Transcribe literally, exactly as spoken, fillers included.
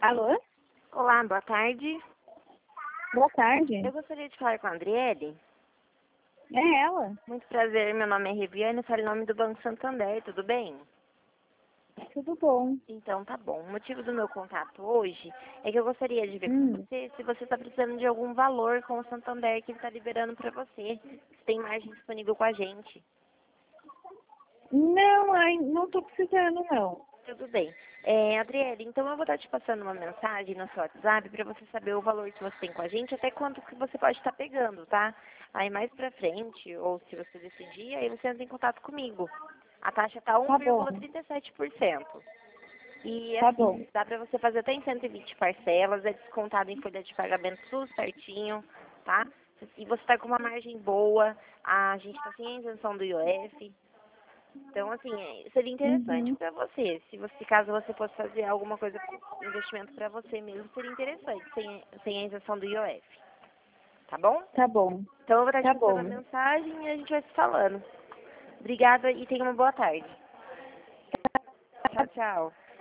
Alô? Olá, boa tarde. Boa tarde. Eu gostaria de falar com a Adriele. É ela. Muito prazer, meu nome é Riviane, falo em nome do Banco Santander, tudo bem? Tudo bom. Então tá bom. O motivo do meu contato hoje é que eu gostaria de ver com Hum. você se você está precisando de algum valor com o Santander que ele está liberando para você. Se tem margem disponível com a gente. Não, ai, não tô precisando, não. Tudo bem. É, Adriele, então eu vou estar te passando uma mensagem no seu WhatsApp para você saber o valor que você tem com a gente, até quanto que você pode estar pegando, tá? Aí mais pra frente, ou se você decidir, aí você entra em contato comigo. A taxa tá Tá bom, um vírgula trinta e sete por cento. E tá assim, bom. dá pra você fazer até em cento e vinte parcelas, é descontado em folha de pagamento tudo certinho, tá? E você tá com uma margem boa, a gente tá sem a isenção do I O F. Então, assim, é- seria interessante Uhum. para você. Se você, caso você fosse fazer alguma coisa com investimento para você mesmo, seria interessante, sem, sem a isenção do I O F. Tá bom? Tá bom, Então eu vou estar te tá passando a bom. mensagem e a gente vai se falando. Obrigada e tenha uma boa tarde. Tchau, tchau.